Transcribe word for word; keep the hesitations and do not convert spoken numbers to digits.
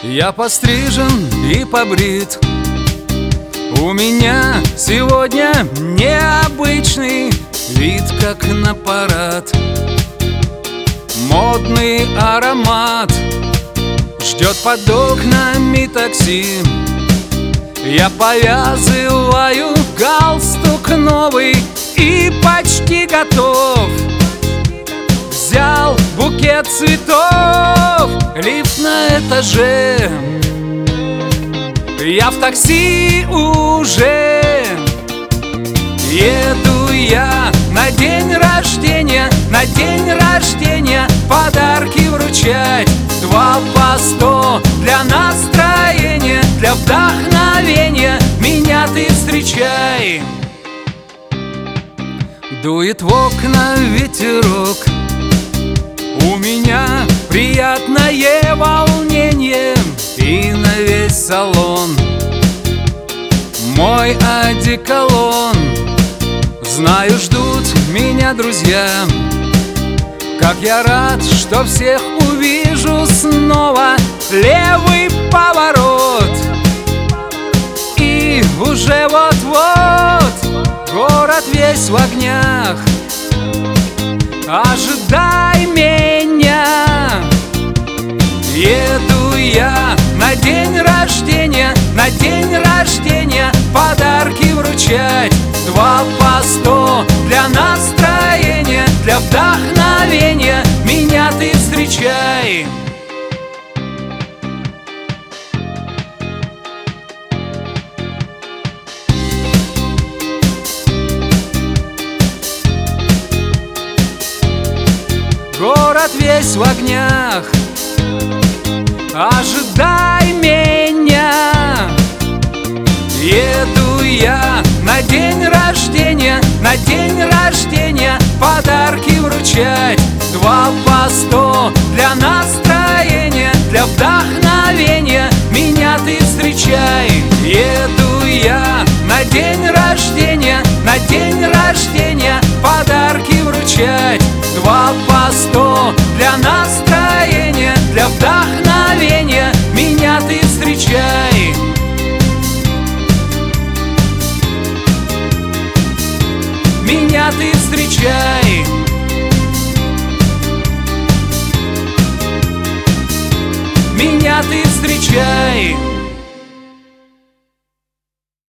Я пострижен и побрит. У меня сегодня необычный вид, как на парад. Модный аромат ждет под окнами такси. Я повязываю галстук новый и почти готов. Взял букет цветов, лифт на этаже. Я в такси уже. Еду я на день рождения, на день рождения подарки вручать. Два по сто для настроения, для вдохновения меня ты встречай. Дует в окна ветерок, у меня приятное волнение и на весь салон мой одеколон. Знаю, ждут меня друзья. Как я рад, что всех увижу снова. Левый поворот, и уже вот-вот город весь в огнях. Ожидай меня. Еду я на день рождения, на день рождения подарки вручать. Два по сто для настроения, для вдохновения меня ты встречай. Город весь в огнях. Ожидай меня. Еду я на день рождения, на день рождения подарки вручать. Два по сто для настроения, для вдохновения меня ты встречай. Еду я на день рождения, на день рождения подарки вручать. Два по сто для настроения, для вдохновения меня ты встречай. Меня ты встречай. Меня ты встречай.